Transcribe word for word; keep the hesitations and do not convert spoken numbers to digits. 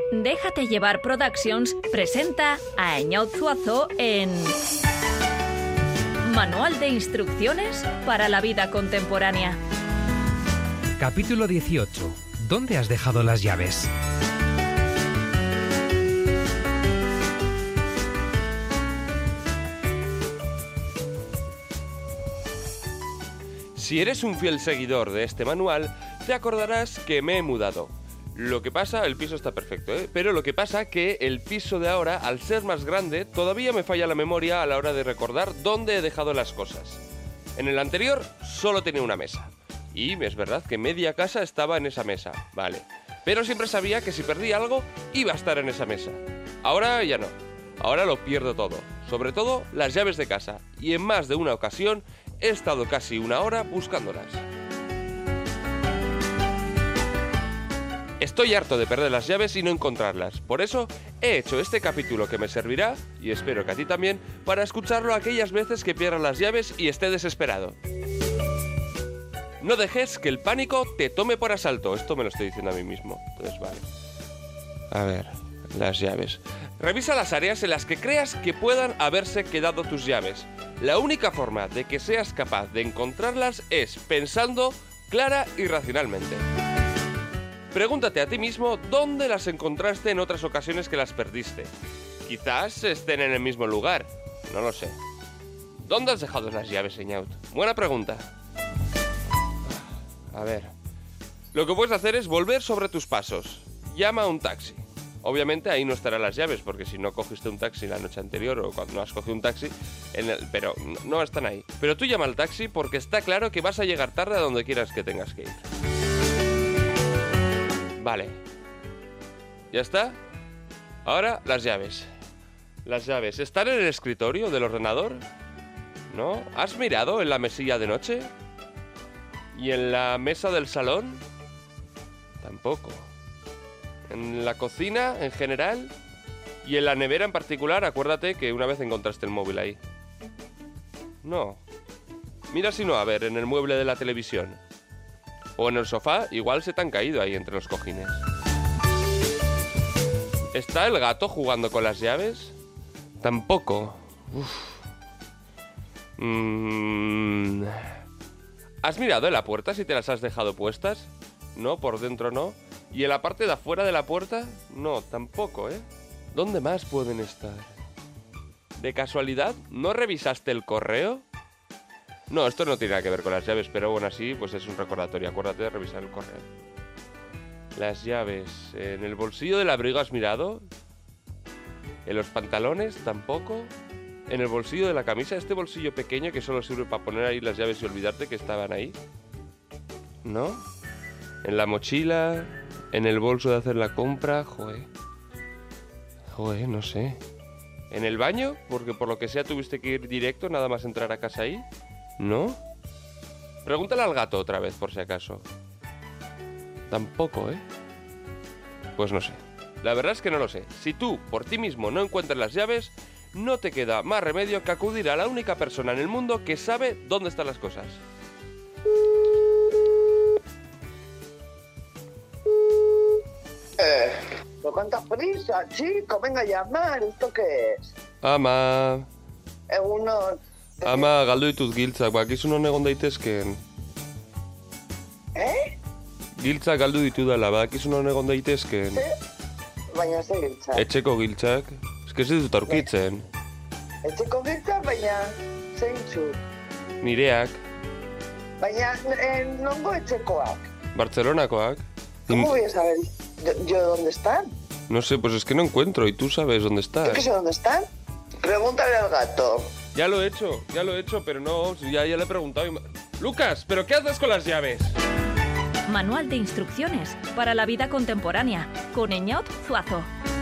Déjate Llevar Productions presenta a Eñaut Zuazo en Manual de Instrucciones para la Vida Contemporánea. Capítulo dieciocho. ¿Dónde has dejado las llaves? Si eres un fiel seguidor de este manual, te acordarás que me he mudado. Lo que pasa, el piso está perfecto, ¿eh? Pero lo que pasa que el piso de ahora, al ser más grande, todavía me falla la memoria a la hora de recordar dónde he dejado las cosas. En el anterior solo tenía una mesa. Y es verdad que media casa estaba en esa mesa, vale. Pero siempre sabía que si perdí algo, iba a estar en esa mesa. Ahora ya no. Ahora lo pierdo todo. Sobre todo las llaves de casa. Y en más de una ocasión he estado casi una hora buscándolas. Estoy harto de perder las llaves y no encontrarlas. Por eso he hecho este capítulo que me servirá, y espero que a ti también, para escucharlo aquellas veces que pierdas las llaves y esté desesperado. No dejes que el pánico te tome por asalto. Esto me lo estoy diciendo a mí mismo. Entonces, vale. A ver, las llaves. Revisa las áreas en las que creas que puedan haberse quedado tus llaves. La única forma de que seas capaz de encontrarlas es pensando clara y racionalmente. Pregúntate a ti mismo dónde las encontraste en otras ocasiones que las perdiste. Quizás estén en el mismo lugar. No lo sé. ¿Dónde has dejado las llaves, Eñaut? Buena pregunta. A ver. Lo que puedes hacer es volver sobre tus pasos. Llama a un taxi. Obviamente ahí no estarán las llaves, porque si no cogiste un taxi la noche anterior o cuando no has cogido un taxi, en el, pero no, no están ahí. Pero tú llama al taxi porque está claro que vas a llegar tarde a donde quieras que tengas que ir. Vale. ¿Ya está? Ahora las llaves. Las llaves. ¿Están en el escritorio del ordenador? ¿No? ¿Has mirado en la mesilla de noche? ¿Y en la mesa del salón? Tampoco. ¿En la cocina en general? ¿Y en la nevera en particular? Acuérdate que una vez encontraste el móvil ahí. No. Mira si no, a ver, en el mueble de la televisión. O en el sofá, igual se te han caído ahí entre los cojines. ¿Está el gato jugando con las llaves? Tampoco. Uf. Mm. ¿Has mirado en la puerta si te las has dejado puestas? No, por dentro no. ¿Y en la parte de afuera de la puerta? No, tampoco, ¿eh? ¿Dónde más pueden estar? ¿De casualidad no revisaste el correo? No, esto no tiene nada que ver con las llaves, pero bueno, así pues es un recordatorio. Acuérdate de revisar el correo. Las llaves. ¿En el bolsillo del abrigo has mirado? ¿En los pantalones? Tampoco. ¿En el bolsillo de la camisa? Este bolsillo pequeño que solo sirve para poner ahí las llaves y olvidarte que estaban ahí. ¿No? ¿En la mochila? ¿En el bolso de hacer la compra? Joder. Joder, no sé. ¿En el baño? Porque por lo que sea tuviste que ir directo, nada más entrar a casa ahí. ¿No? Pregúntale al gato otra vez, por si acaso. Tampoco, ¿eh? Pues no sé. La verdad es que no lo sé. Si tú, por ti mismo, no encuentras las llaves, no te queda más remedio que acudir a la única persona en el mundo que sabe dónde están las cosas. Eh, ¿no cuánta prisa, chico? Venga a llamar. ¿Esto qué es? Ama... Es uno... Ama, galdu ditut giltzak, bakizun egon daitezken. Eh? Giltzak galdu ditudala, bakizun egon daitezken. Baina ze giltzak? Etxeko giltzak. Eske ez ditut aurkitzen. Etxeko giltzak, baina zeintzu. Nireak. Baina eh, nongo etxekoak. Bartzelonakoak. ¿Cómo voy a saber yo, yo dónde están? No sé, pues es que no encuentro y tú sabes dónde estás. ¿Yo qué sé dónde están? Pregúntale al gato. Ya lo he hecho, ya lo he hecho, pero no, ya, ya le he preguntado y... Lucas, ¿pero qué haces con las llaves? Manual de Instrucciones para la Vida Contemporánea con Eñaut Zuazo.